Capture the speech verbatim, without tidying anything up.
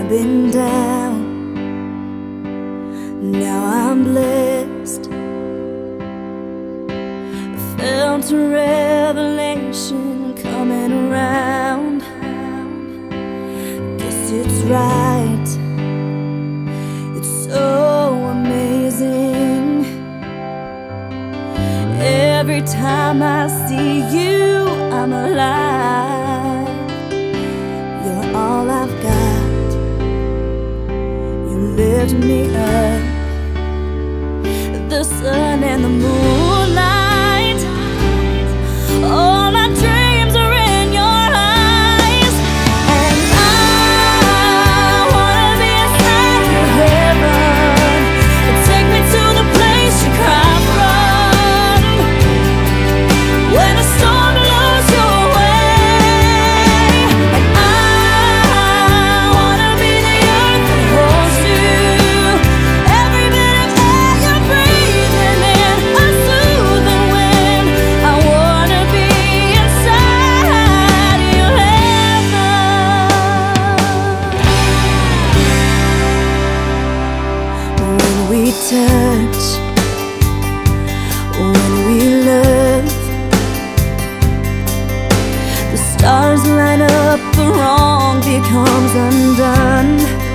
been down, now I'm blessed. I felt a revelation coming around. Guess it's right, it's so amazing. Every time I see you, I'm alive. You're all I've got. You lift me up. The sun and the moonlight, all my dreams are in your eyes. And I wanna be inside your heaven. Take me to the place you cry from, when the storm blows your way. And I wanna be the earth that holds you. Every bit of air you're breathing in, a soothing wind. I wanna be inside your heaven. When we touch, when we love, the stars line up, the wrong becomes undone.